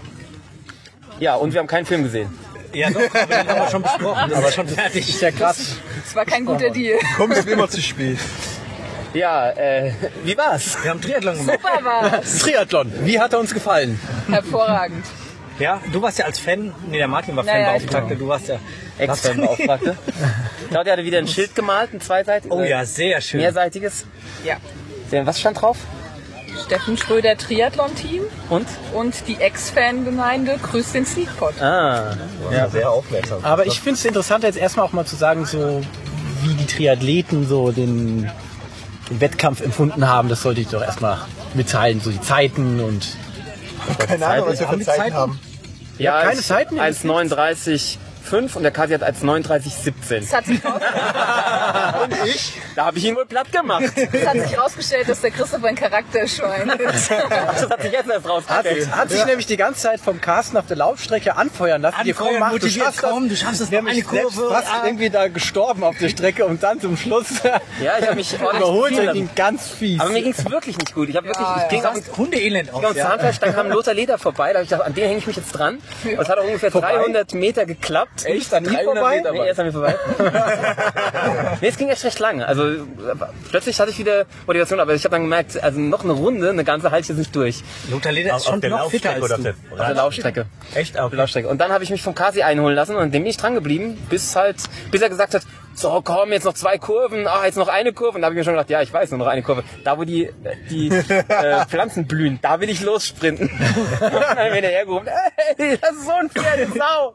D: Ja, und wir haben keinen Film gesehen.
A: Ja, doch, aber den haben wir schon besprochen. Das ist schon fertig. Ist ja krass.
F: Das war kein guter Deal.
C: Kommst immer zu spät.
D: Ja, äh, wie war's?
A: Wir haben Triathlon gemacht.
F: Super war's.
E: Triathlon. Wie hat er uns gefallen?
F: Hervorragend.
A: Ja, du warst ja als Fan, nee, der Martin war
F: Naja,
A: Fanbeauftragter, du warst ja
D: Ex-Fan-Beauftragte. Claudia hatte wieder ein Schild gemalt, ein zweiseitiges.
A: Oh ja, sehr schön.
D: Mehrseitiges.
F: Ja.
D: Was stand drauf?
F: Steffen Schröder Triathlon-Team
D: Und?
F: und die Ex-Fan-Gemeinde grüßt den Sneakpot.
D: Ah.
E: Ja, sehr aufmerksam.
G: Aber ich finde es interessant, jetzt erstmal auch mal zu sagen, so wie die Triathleten so den, den Wettkampf empfunden haben. Das sollte ich doch erstmal mitteilen, so die Zeiten und
C: Keine Ahnung, was wir für Zeiten haben.
D: Ja,
G: keine Zeiten?
D: eins neununddreißig fünf und der Kasi hat eins neununddreißig siebzehn.
F: Es hat sich, raus-
C: Und ich?
D: Da habe ich ihn wohl platt gemacht.
F: es hat sich rausgestellt, dass der Christoph ein Charakterschwein ist.
D: Das hat sich jetzt erst
G: hat,
D: rausgestellt.
G: hat sich nämlich die ganze Zeit vom Carsten auf der Laufstrecke anfeuern lassen. Die
A: Anfeuern,
G: Frau macht,
A: motiviert,
G: du schaffst das.
A: komm, du schaffst das,
G: Wir
A: noch
G: haben
A: eine
G: mich selbst
A: Kurve.
G: fast
A: Ah.
G: irgendwie da gestorben auf der Strecke und dann zum Schluss
D: Ja, ich habe mich ordentlich
G: überholt
D: ziehen
G: und
D: lassen.
G: ging ganz fies.
D: Aber mir ging's wirklich nicht gut. Ich habe wirklich, ich ging
F: ja.
D: auf
A: Hundeelend aus.
D: am Zahnfleisch, dann kam Lothar Leder vorbei, da habe ich gedacht, an den hänge ich mich jetzt dran. Und es hat auch ungefähr dreihundert Meter geklappt.
E: Echt? An ihm vorbei?
D: Nee, erst an mir vorbei. Nee, es ging echt recht lang. Also äh, plötzlich hatte ich wieder Motivation, aber ich habe dann gemerkt, also noch eine Runde, eine ganze halte ich jetzt nicht durch.
A: Lothar Leder ist schon noch fitter als du.
D: Auf der Laufstrecke.
G: Echt
D: Auf der Laufstrecke. Und dann habe ich mich vom Kasi einholen lassen und dem bin ich dran geblieben, bis halt, bis er gesagt hat, so komm, jetzt noch zwei Kurven, ah, jetzt noch eine Kurve. Und da habe ich mir schon gedacht, ja, ich weiß nur noch eine Kurve. Da, wo die, die äh, Pflanzen blühen, da will ich lossprinten. Und dann habe ich mir hinterhergerufen, ey, das ist so ein Pferd, Sau.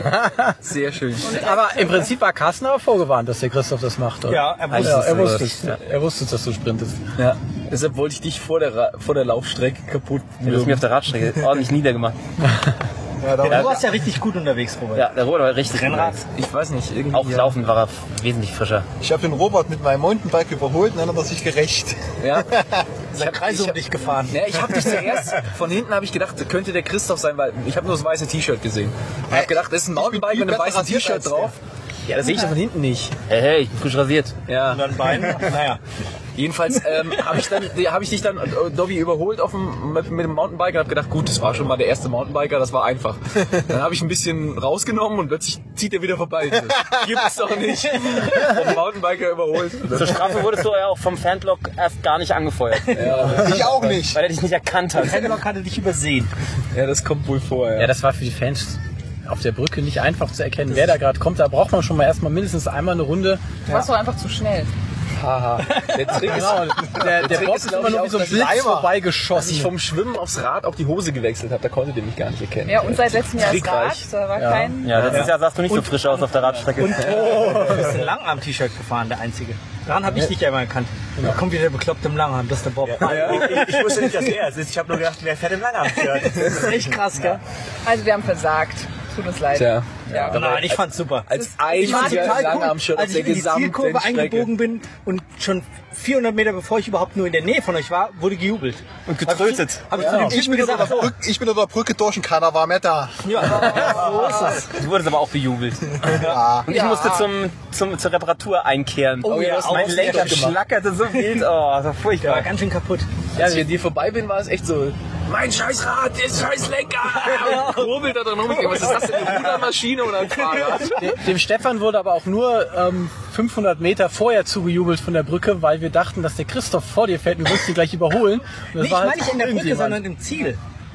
E: Sehr schön.
G: Aber im Prinzip war Carsten aber vorgewarnt, dass der Christoph das macht. Oder?
A: Ja, er wusste
G: ja,
A: es.
G: er wusste es. Er wusste es, dass du sprintest.
E: Ja. Deshalb wollte ich dich vor der, Ra- vor der Laufstrecke kaputt
D: Du hast mir auf der Radstrecke ordentlich niedergemacht.
C: Ja, da
A: Du warst ja richtig gut unterwegs, Robert.
D: Ja, der Robert war richtig
A: Rennrad.
D: unterwegs.
E: Ich weiß nicht, irgendwie.
D: Auch laufen war er wesentlich frischer.
C: Ich habe den Robert mit meinem Mountainbike überholt und dann hat er sich gerecht.
E: Ja.
A: Ich habe Kreise um dich gefahren.
E: Ja, ich habe dich zuerst, von hinten habe ich gedacht, könnte der Christoph sein, weil ich habe nur das weiße T-Shirt gesehen. Ich habe gedacht, das ist ein Mountainbike mit einem weißen T-Shirt drauf. Ja, das sehe ich ja von hinten nicht.
D: Hey, hey, ich bin frisch rasiert.
E: Ja.
A: Und dann Bein. Naja.
E: Jedenfalls ähm, habe ich, dann- hab ich dich dann, äh, Dobby, überholt auf dem, mit, mit dem Mountainbiker und habe gedacht, gut, das war schon mal der erste Mountainbiker, das war einfach. Dann habe ich ein bisschen rausgenommen und plötzlich zieht er wieder vorbei. Das gibt's doch nicht. Vom Mountainbiker überholt.
D: Zur Strafe wurdest du ja auch vom Fanblock erst gar nicht angefeuert,
C: Ich auch nicht.
D: weil er dich nicht erkannt hat.
A: Fanblock hatte dich übersehen.
E: Ja, das kommt wohl vor, ja.
G: Ja, das war für die Fans auf der Brücke nicht einfach zu erkennen, wer da gerade kommt. Da braucht man schon mal erstmal mindestens einmal eine Runde.
F: Du warst doch einfach zu schnell.
E: Haha. Der Trick ist,
G: Genau, der, der
E: Trick
G: Bob
E: ist,
G: ist
E: glaub
G: immer
E: ich,
G: nur wie
E: auch,
G: so ein
E: dass
G: Blitz
E: Leimer- dass
G: vorbeigeschossen.
E: ich vom Schwimmen aufs Rad auf die Hose gewechselt habe, da konnte der mich gar nicht erkennen.
F: Ja, und seit letztem Jahr ist Rad.
E: Trickreich.
F: Da war kein...
D: Ja, letztes Jahr sahst du nicht so frisch aus auf der Radstrecke.
A: Du bist ein Langarm-T-Shirt gefahren, der Einzige. Daran habe ich dich ja immer erkannt. Da kommt wieder der Bekloppte im Langarm, das ist der Bob.
H: Ich, ich wusste nicht, dass er es ist. Ich habe nur gedacht, wer fährt im Langarm-Shirt?
A: Das ist echt krass, gell?
F: Also wir haben versagt. Tut uns leid.
E: Tja.
F: Ja.
A: Nein, ich fand's super.
E: Als
A: Ich fand's
E: einziger
A: total cool,
E: Langarm-Shirt auf
A: als ich
E: der
A: in die
E: gesamten
A: Zielkurve
E: Strecke.
A: eingebogen bin und schon vierhundert Meter bevor ich überhaupt nur in der Nähe von euch war, wurde gejubelt.
D: Und getrötet.
A: Habe ich zu dem
C: Ich
A: Typen
C: bin, unter
A: gesagt,
C: der
A: oh,
C: Brücke, ich bin unter der Brücke durch und keiner war mehr da.
A: ja, so ist es.
D: Du wurdest aber auch bejubelt. Und ich
F: Ja.
D: musste zum, zum, zur Reparatur einkehren.
A: Oh ja,
D: mein
A: auch
D: Lenker
A: sehr gemacht.
D: schlackerte so wild. Oh, das war
A: War
D: furchtbar.
A: ganz schön kaputt.
E: Ja, als ich an dir vorbei bin, war es echt so, mein scheiß Rad, der scheiß Lenker! Und kurbelt da dran rum. Ich denke, was ist das denn, eine Rudermaschine oder ein Fahrrad?
G: Dem- Dem Stefan wurde aber auch nur ähm, fünfhundert Meter vorher zugejubelt von der Brücke, weil wir dachten, dass der Christoph vor dir fährt und du wirst ihn gleich überholen. Und das
A: Nee, ich
G: war
A: meine
G: halt
A: nicht in der Brücke,
G: irgendjemand.
A: sondern im Ziel.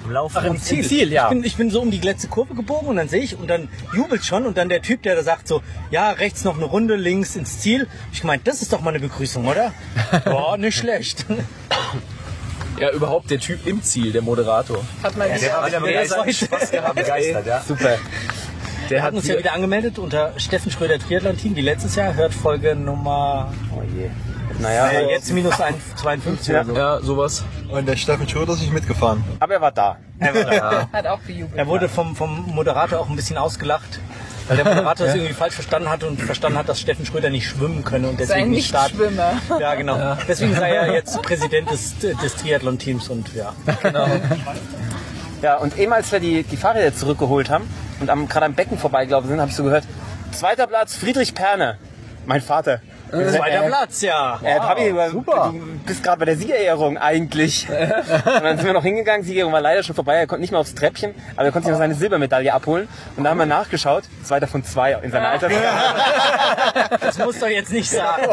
H: Im Lauf.
A: Ach, im Ziel.
G: Ziel, ja.
A: Ich bin, ich bin so um die letzte Kurve gebogen und dann sehe ich und dann jubelt schon und dann der Typ, der da sagt so, ja, rechts noch eine Runde, links ins Ziel. Ich meine, das ist doch mal eine Begrüßung, oder? Boah, nicht schlecht.
E: Ja, überhaupt der Typ im Ziel, der Moderator.
F: Hat mal
H: Der
F: wieder.
H: war wieder
A: der ist
H: begeistert,
A: heute-
H: Spaß gehabt, begeistert, ja.
E: Super. Der
A: Wir
E: hat
A: hatten uns ja wieder angemeldet unter Steffen Schröder Triathlon-Team, wie letztes Jahr, hört Folge Nummer
D: Oh je. Naja,
A: äh, jetzt minus zweiundfünfzig oder so.
E: ja, sowas.
C: Und der Steffen Schröder ist nicht mitgefahren.
D: aber er war da.
F: Hat auch gejubelt.
A: Er wurde vom, vom Moderator auch ein bisschen ausgelacht, weil der Moderator es irgendwie falsch verstanden hat und verstanden hat, dass Steffen Schröder nicht schwimmen könne und
F: Sein
A: deswegen nicht starten.
F: Nichtschwimmer.
A: Ja, genau. Deswegen sei er jetzt Präsident des, des Triathlon-Teams und ja.
D: Ja, und eben als wir die, die Fahrräder zurückgeholt haben und am, gerade am Becken vorbeigelaufen sind, habe ich so gehört, zweiter Platz Friedrich Perner, mein Vater.
A: Zweiter Platz, ja.
D: Äh, Papi, du, du bist gerade bei der Siegerehrung eigentlich. Und dann sind wir noch hingegangen, Siegerehrung war leider schon vorbei, er konnte nicht mehr aufs Treppchen, aber er konnte sich noch seine Silbermedaille abholen. Und da haben wir nachgeschaut, zweiter von zwei in seiner Altersklasse.
A: Das muss doch jetzt nicht sagen.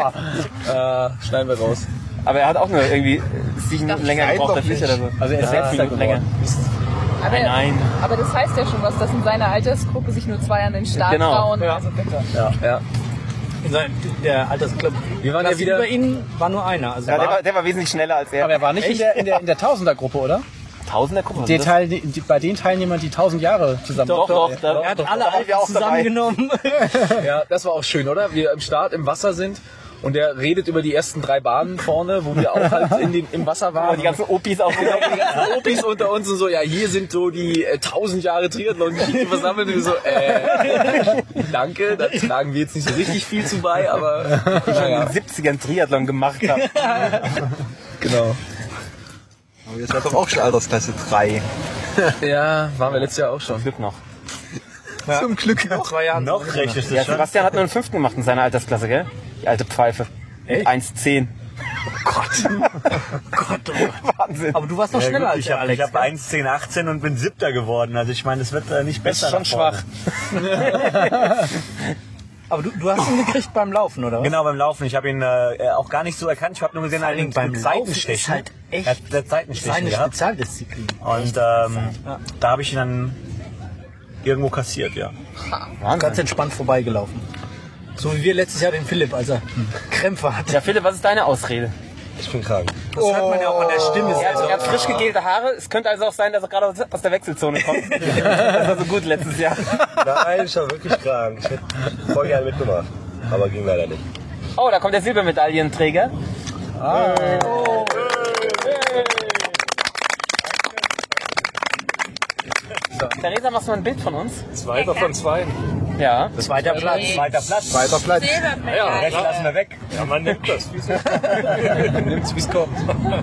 E: Äh, schneiden wir raus.
D: Aber er hat auch nur irgendwie sieben Minuten länger gebraucht als ich oder so. Also er ist sechs Minuten länger.
F: Aber,
D: Nein.
F: aber das heißt ja schon was, dass in seiner Altersgruppe sich nur zwei an den Start
D: Genau.
F: trauen.
A: Ja.
F: Also bitte.
E: Ja.
A: In seinem, der Altersclub.
E: Wir waren ja
A: Klasse
E: wieder-
A: über ihn war nur einer. Also
D: Ja, der
A: war,
D: war, der war wesentlich schneller als er.
G: Aber er war nicht in der, in der, in der Tausender-Gruppe, oder?
D: Tausender, guck mal.
G: Die
D: das-
G: Teil, die, die, bei den Teilnehmern, die tausend Jahre zusammen
D: Doch, doch, da-
A: er hat
D: doch,
A: alle
D: da waren wir
A: Alten
D: auch dabei.
A: zusammengenommen.
E: Ja, das war auch schön, oder? Wir im Start im Wasser sind und der redet über die ersten drei Bahnen vorne, wo wir auch halt in dem, im Wasser waren.
D: die ganzen Opis auch
E: Genau, die ganzen Opis unter uns und so, ja, hier sind so die äh, tausend Jahre Triathlon-Geschichte versammelt und wir so, äh, danke, da tragen wir jetzt nicht so richtig viel zu bei, aber
D: in
E: naja,
D: den siebzigern Triathlon gemacht haben.
E: genau.
C: Aber jetzt war doch auch schon Altersklasse drei.
E: Ja, waren wir letztes Jahr auch schon.
D: Glück noch.
C: Zum Glück noch.
A: Zwei Jahren.
H: Noch rechnest du
D: Ja,
H: schon.
D: Sebastian hat nur einen fünften gemacht in seiner Altersklasse, gell? Die alte Pfeife. Mit eins zehn.
A: Gott, oh.
D: Wahnsinn.
A: Aber du warst noch
H: Ja,
A: schneller
H: gut,
A: als
H: ich
A: der
H: habe
A: Alex.
H: hab eins zehn achtzehn und bin siebter geworden. Also ich meine, es wird äh, nicht
D: Das
H: besser.
D: ist schon
H: nach
D: schwach.
H: vorne.
A: Aber du, du hast ihn gekriegt beim Laufen, oder was?
H: Genau, beim Laufen. Ich habe ihn äh, auch gar nicht so erkannt. Ich habe nur gesehen,
A: Vor
H: er
A: allem
H: hat
A: beim
H: beim
A: Laufen
H: Seitenstechen.
A: ist halt echt
H: Er hat der Seitenstechen
A: Seine
H: gehabt.
A: Spezialdisziplin.
H: Und ähm, da habe ich ihn dann irgendwo kassiert, ja.
A: Ganz entspannt vorbeigelaufen. So wie wir letztes Jahr den Philipp, als er Krämpfe hatte.
D: Ja, Philipp, was ist deine Ausrede?
H: Ich bin krank.
A: Das hört man ja auch an der Stimme.
D: Er hat, er hat frisch gegelte Haare. Es könnte also auch sein, dass er gerade aus- aus der Wechselzone kommt. Das war so gut letztes Jahr.
H: Nein, ich war wirklich krank. Ich hätte voll gerne mitgemacht. Aber ging leider nicht.
D: Oh, da kommt der Silbermedaillenträger. Ah. So, Theresa, machst du mal ein Bild von uns?
E: Zweiter von zwei.
D: Ja.
A: Zweiter Platz.
H: Zweiter Platz.
C: Zweiter Platz.
E: Ja,
H: Recht lassen wir weg. Ja, man nimmt das.
E: nimmt's, wie's kommt.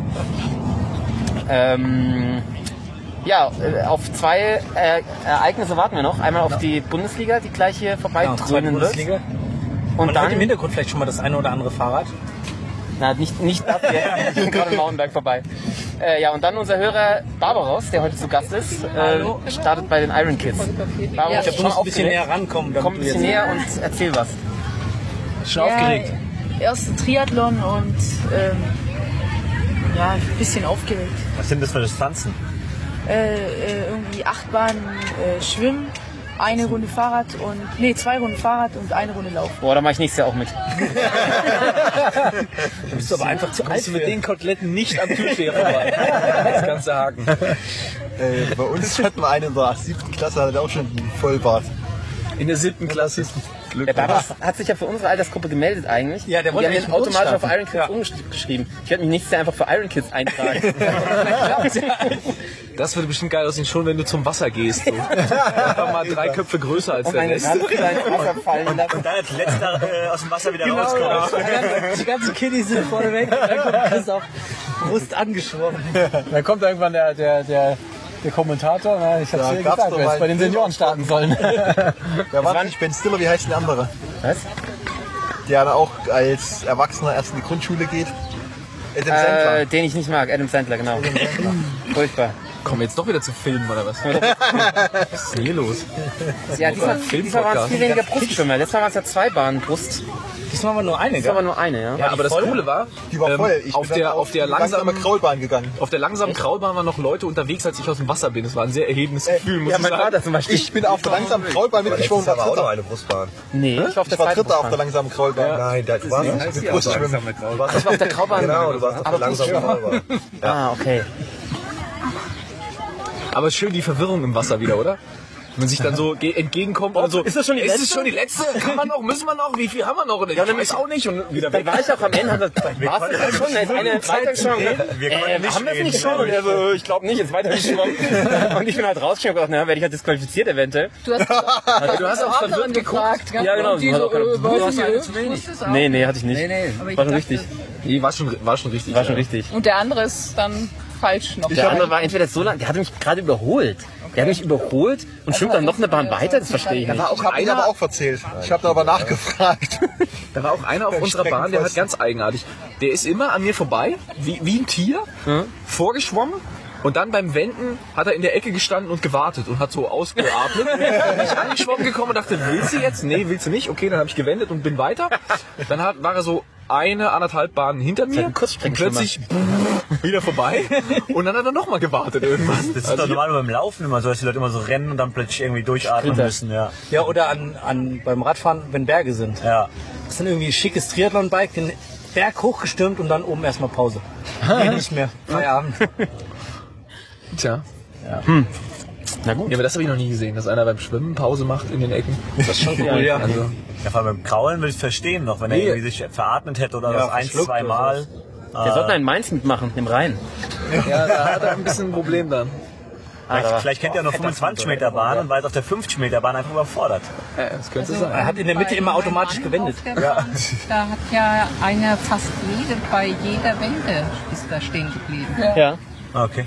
D: Ähm, ja, äh, auf zwei äh, Ereignisse warten wir noch. Einmal auf die Bundesliga, die gleich hier vorbei
A: Ja, zweite
D: dröhnen wird.
A: Bundesliga.
D: Und
A: Man hört im
D: dann,
A: Hintergrund vielleicht schon mal das eine oder andere Fahrrad.
D: na, nicht, nicht das, wir sind gerade im Mauenberg vorbei. Äh, ja, und dann unser Hörer Barbaros, der heute zu Gast ist, äh, startet bei den Iron Kids. Barbaros,
A: Ich
D: schon
A: muss ein bisschen näher
D: aufgeregt.
A: rankommen.
D: Komm ein
A: damit du
D: bisschen
A: jetzt-
D: näher und erzähl was.
E: Schon aufgeregt.
F: Erste Triathlon und ähm, ja, ein bisschen aufgeregt.
H: Was sind das für Distanzen?
F: Äh, äh, irgendwie acht Bahnen äh, Schwimmen, eine Runde Fahrrad und nee, zwei Runden Fahrrad und eine Runde Laufen.
D: Boah, da mach ich nächstes Jahr auch mit.
A: Du bist aber einfach zu alt
E: Kommst du mit
A: für.
E: den Koteletten nicht am Türsteher vorbei. Das kannst du haken.
C: Äh, bei uns hatten wir einen in der siebten Klasse, hatte auch schon einen Vollbart.
E: In der siebten Klasse.
D: Der Barbaros hat sich ja für unsere Altersgruppe gemeldet eigentlich.
A: Ja, der
D: Und
A: wollte
D: die haben
A: eigentlich
D: ihn automatisch auf
A: starten.
D: Iron Kids umgeschrieben. Ich werde mich nächstes Jahr einfach für Iron Kids eintragen.
E: Das würde bestimmt geil aussehen, schon wenn du zum Wasser gehst. So. Einfach mal drei Köpfe größer als
D: Und
E: der
D: meine
E: Rest.
D: Hand wieder ins Wasser fallen lassen.
H: Und dann als letzter äh, aus dem Wasser wieder
A: Genau,
H: rauskommt.
A: die ganzen Kiddies sind vorne weg. Dann kommt Christoph bewusst angeschwommen.
G: Dann kommt irgendwann der, der, der, der Kommentator. Na, ich hab's
C: Da
G: dir
C: gab's
G: gesagt,
C: doch
G: wer
C: mal
G: jetzt bei den
C: einen
G: Senioren starten sollen.
C: Wer war nicht Ben Stiller, wie heißt der andere?
D: Was?
C: Der dann auch als Erwachsener erst in die Grundschule geht. Adam Sandler.
D: Äh, den ich nicht mag, Adam Sandler, genau. Furchtbar.
E: Kommen wir jetzt doch wieder zu filmen, oder was? Was ist denn hier los?
D: Ja, diesmal, diesmal waren es viel
E: Filmpodcast.
D: weniger Brustschwimmer. Letztes Mal waren es ja zwei Bahnen Brust.
G: diesmal war nur eine,
D: Das
G: gell?
D: war aber nur eine, ja.
E: Ja, aber das
G: voll?
E: Coole war,
C: Die war voll.
E: ähm,
C: Ich
E: auf
C: bin
E: der
C: dann
E: auf der
C: die langsame
E: langsamen
C: Kraulbahn gegangen.
E: auf der langsamen Kraulbahn waren noch Leute unterwegs, als ich aus dem Wasser bin. Das war ein sehr erhebendes Gefühl, muss
D: Ja,
E: ich
D: mein
E: sagen.
D: Vater zum Beispiel.
C: Ich bin auf der langsamen Kraulbahn mitgeschwommen.
H: Letztes Jahr war auch noch
C: Dritter.
H: eine Brustbahn.
D: Nee, ich war auf
C: Ich
D: der
C: war
D: zweiten
C: Dritter auf der
D: Brustbahn.
C: langsamen Kraulbahn.
H: Nein, das war nicht.
C: Mit Brustschwimmen.
H: Du warst
D: Das war auf der Graubahn.
H: Genau, du warst auf
D: Aber
H: der langsamen Kraulbahn.
D: Ah, okay.
E: Aber es ist schön die Verwirrung im Wasser wieder, oder? Wenn man sich dann so ge- entgegenkommt und so.
D: Ist das schon die
E: Ist
D: letzte?
E: es schon die letzte? Kann man noch? Müssen wir noch? Wie viel haben wir noch? Und ich weiß auch nicht. Und wieder
D: Dann
E: weg.
D: war ich auch am Ende, hat das, war es das schon? Da ist eine Freitag schon.
H: Wir
D: Äh,
H: konnten nicht
D: haben wir es
H: reden.
D: nicht schon? Und er so, ich glaube nicht, jetzt weiter geschwommen. Und ich bin halt rausgeschwommen und gedacht, na, werde ich halt disqualifiziert eventuell.
F: Du hast,
E: Du hast auch verwirrt geguckt.
F: gell?
D: Ja, genau.
F: Und die
D: Du
F: so,
D: hast auch gedacht,
F: äh,
D: du
F: weiß nicht, äh, wusste es auch.
D: Nee, nee, hatte ich nicht.
F: Aber ich
D: War schon
F: dachte-
D: richtig.
E: Nee, war schon, war schon richtig.
D: War schon
E: ja.
D: richtig.
F: Und der andere ist dann falsch noch.
D: Der andere war entweder so lang, der hatte mich gerade überholt. Der hat mich überholt und schwimmt dann noch eine Bahn weiter, das verstehe ich nicht.
C: Ich habe ihn aber auch verzählt. Ich habe da aber nachgefragt.
E: Da war auch einer auf unserer Bahn, der hat ganz eigenartig. Der ist immer an mir vorbei, wie, wie ein Tier, vorgeschwommen. Und dann beim Wenden hat er in der Ecke gestanden und gewartet und hat so ausgeatmet. Bin ich angeschwommen gekommen und dachte, willst du jetzt? Nee, willst du nicht? Okay, dann habe ich gewendet und bin weiter. Dann hat, war er so eine, anderthalb Bahnen hinter mir
D: ein
E: und
D: Kurzstreckenschwimmer.
E: plötzlich wieder vorbei. Und dann hat er nochmal gewartet irgendwann.
I: Das ist doch normal beim Laufen immer so, dass die Leute immer so rennen und dann plötzlich irgendwie durchatmen
G: Sprinter.
I: müssen. Ja.
G: Ja, oder an, an, beim Radfahren, wenn Berge sind.
I: Ja.
G: Das ist dann irgendwie ein schickes Triathlon-Bike, den Berg hochgestürmt und dann oben erstmal Pause. Geht nicht mehr. Feierabend.
E: Tja.
D: Na gut.
E: Ja, aber das habe ich noch nie gesehen, dass einer beim Schwimmen Pause macht in den Ecken.
G: Das ist schon cool, ja.
E: Also,
I: Ja, vor allem beim Kraulen würde ich es verstehen noch, wenn er
E: Nee.
I: irgendwie sich veratmet hätte oder
G: Ja,
I: das ein,
G: verschluckt
I: zwei
G: oder
I: Mal.
D: Der sollte in Mainz mitmachen, im Rhein.
E: ja, da hat er ein bisschen ein Problem dann.
I: Vielleicht, vielleicht kennt er nur fünfundzwanzig Meter Bahn und war jetzt auf der fünfzig Meter Bahn einfach überfordert.
E: Ja, das könnte
F: Also,
E: sein.
G: Er hat in der Mitte immer automatisch gewendet.
J: Da hat ja einer fast jede, bei jeder Wende ist da stehen geblieben.
D: Ja.
I: Okay.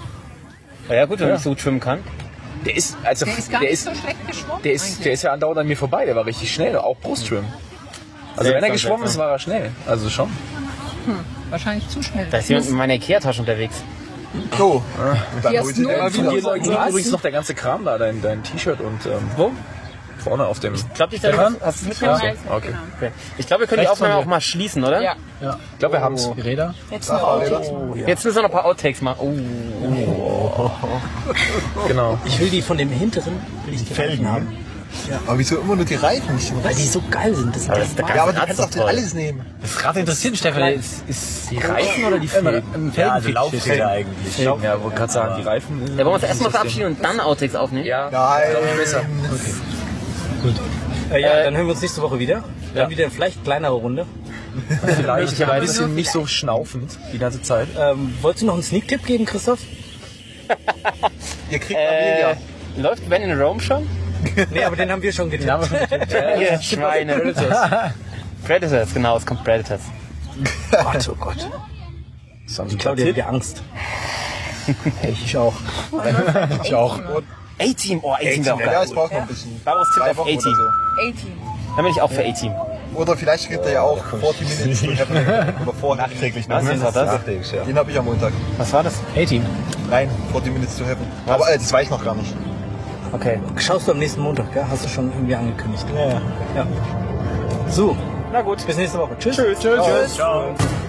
D: Ja gut, wenn ich so gut schwimmen kann.
E: Der ist, also,
J: Der ist gar
E: der
J: nicht
E: ist,
J: so schlecht geschwommen.
E: der ist, der ist ja andauernd an mir vorbei. Der war richtig schnell, auch Brustschwimmen. Also wenn er geschwommen ist, war er schnell. Also schon.
J: Wahrscheinlich zu schnell.
D: Da ist jemand mit meiner Ikea-Tasche unterwegs.
C: So. Dann
F: Die
C: holt
F: hast
C: sie
F: nur
C: den mal
F: von
C: wieder.
F: dir
E: Hier übrigens noch der ganze Kram da, dein, dein T-Shirt und ähm, wo? Vorne auf dem.
D: Ich glaube, ich hast, hast du es mitgenommen?
E: Okay.
D: Okay. Ich glaube, wir können die Aufnahme auch mal schließen, oder?
F: Ja.
E: Ich glaube, wir haben es.
G: Räder?
F: Jetzt noch Autos.
D: Jetzt müssen wir noch ein paar Outtakes machen. Oh.
E: Genau.
G: Ich will die von dem hinteren, will ich die Felgen haben.
C: Aber wieso immer nur die Reifen? Nicht den
G: Weil die
C: Rest?
G: so geil sind. Das
D: Aber das ist der
C: Ja, aber
D: ganze
C: du
D: Rad
C: kannst
D: ist
C: doch
D: doch toll.
C: alles nehmen.
G: Das Rad interessiert Stefan. Ist, ist die
E: Reifen oder die Felgen?
I: Ja, also Laufräder eigentlich.
E: Ja, wollte gerade sagen, die Reifen.
D: Ja, wollen wir uns erstmal verabschieden und dann Outtakes aufnehmen?
E: Ja,
C: Nein.
E: glaube ich besser.
G: Äh, ja, dann hören wir uns nächste Woche wieder. Dann wieder eine vielleicht kleinere Runde.
E: Vielleicht aber ein bisschen nicht so schnaufend die ganze Zeit.
G: Ähm, wolltest du noch einen Sneak-Tipp geben, Christoph?
C: Ihr kriegt
D: Äh,
C: Amelia.
D: läuft Ben in Rome schon?
G: Nee, aber den haben wir schon getippt.
D: Ihr Schweine. Predators. Predators, genau, es kommt Predators.
G: Gott, oh Gott.
E: Die
G: Claudia hat ja Angst. Ich auch. Ich auch.
D: A-Team, oh, A-Team wäre auch
C: Ja,
D: geil.
C: es braucht noch ein bisschen.
D: Daraus Tipp
C: Drei
D: auf
C: Wochen oder
D: A-Team.
C: so.
F: A-Team.
D: Dann bin ich auch für A-Team.
C: Oder vielleicht kriegt er ja auch vierzig Minutes to Heaven. Oder vorher.
I: Nachträglich
D: Was ist das?
H: Nachdenkst, ja.
C: Den habe ich am Montag.
D: Was war das?
G: A-Team.
C: Nein, vierzig Minutes to Heaven. Aber äh, das weiß ich noch gar nicht.
D: Okay.
G: Schaust du am nächsten Montag, gell? Hast du schon irgendwie angekündigt. Ja, ja. ja. So,
D: Na gut.
G: bis nächste Woche. Tschüss. Tschüss. Tschüss.
I: Ciao.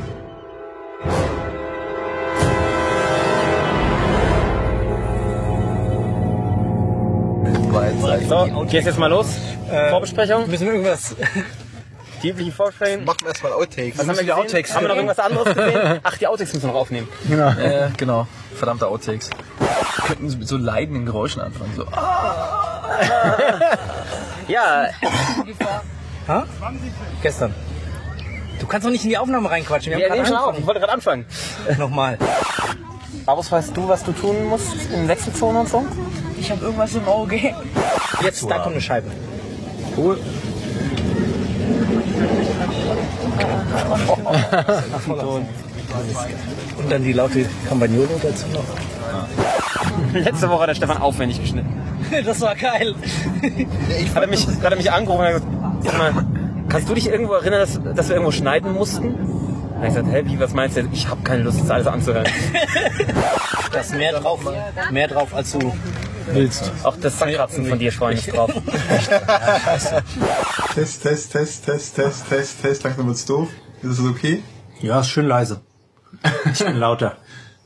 D: So, geht's jetzt mal los? Vorbesprechung?
G: Müssen wir irgendwas...
D: Die übliche Vorbesprechung?
C: Machen wir erstmal Outtakes.
D: Was haben wir gesehen?
E: Outtakes.
D: Haben wir noch irgendwas anderes gesehen? Ach, die Outtakes müssen wir noch aufnehmen.
E: Äh, genau. Verdammte Outtakes. Wir könnten so mit so leidenden Geräuschen anfangen. So.
D: Ja,
G: Ha? Gestern. Du kannst doch nicht in die Aufnahme reinquatschen. Wir
D: wir
G: haben
D: nehmen schon
G: gerade
D: auf. Ich wollte gerade anfangen.
G: angefangen. Nochmal.
D: Babus, weißt du, was du tun musst in Wechselzone und so?
F: Ich habe irgendwas im Auge.
G: Jetzt, da kommt eine Scheibe.
E: Cool.
G: Und dann die laute Campagnolo dazu noch.
D: Letzte Woche hat der Stefan aufwendig geschnitten.
G: Das war geil.
D: Hat er mich, hat er mich angerufen und hat gesagt, sag mal, kannst du dich irgendwo erinnern, dass, dass wir irgendwo schneiden mussten? Da hab ich gesagt, hä, wie, was meinst du? Ich habe keine Lust, das alles anzuhören.
G: Da ist mehr drauf, mehr drauf, als du willst.
D: Auch das Sackkratzen von dir, Schwein, ist drauf.
C: Test, Test, Test, Test, Test, Test, Test. Langsam wird's doof. Ist das okay?
A: Ja, ist schön leise. Ich bin lauter.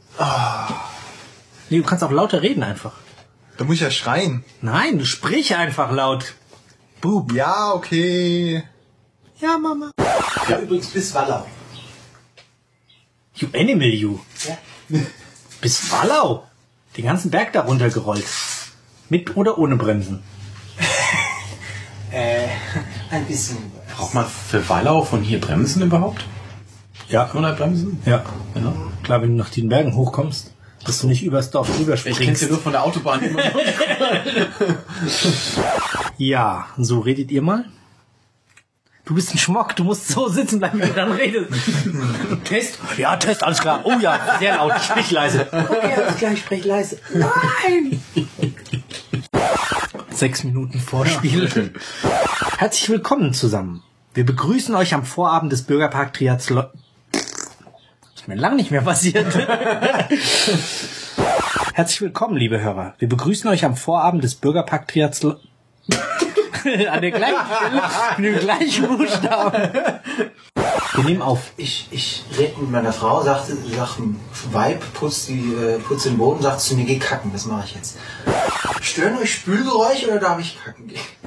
A: Nee, du kannst auch lauter reden einfach.
C: Da muss ich ja schreien.
A: Nein, du sprich einfach laut. Bub.
C: Ja, okay.
A: Ja, Mama.
K: Ja, übrigens bis Wallau.
A: You animal, you.
K: Ja.
A: Bis Wallau. Den ganzen Berg da runtergerollt. Mit oder ohne Bremsen?
K: äh, ein bisschen.
B: Braucht man für Wallau von hier Bremsen überhaupt?
A: Ja.
B: Kann man da bremsen?
A: Ja. ja. Klar, wenn du nach den Bergen hochkommst, dass du nicht übers Dorf drüber springst.
B: Ich kenn's ja nur von der Autobahn immer.
A: Ja, so redet ihr mal. Du bist ein Schmock, du musst so sitzen bleiben, wie du dann redest. Test? Ja, Test, alles klar. Oh ja, sehr laut, sprich leise. Okay, alles klar, ich sprech leise. Nein! Sechs Minuten Vorspiel. Herzlich willkommen zusammen. Wir begrüßen euch am Vorabend des Bürgerpark Triathlon. Ist mir lang nicht mehr passiert. Herzlich willkommen, liebe Hörer. Wir begrüßen euch am Vorabend des Bürgerpark Triathlon. An der gleichen Stelle, mit dem gleichen Buchstaben. Wir nehmen auf.
K: Ich, ich rede mit meiner Frau, sagte, sagt ein Weib, putzt, die, äh, putzt den Boden, sagt zu mir, geh kacken, das mache ich jetzt. Stören euch Spülgeräusche oder darf ich kacken gehen?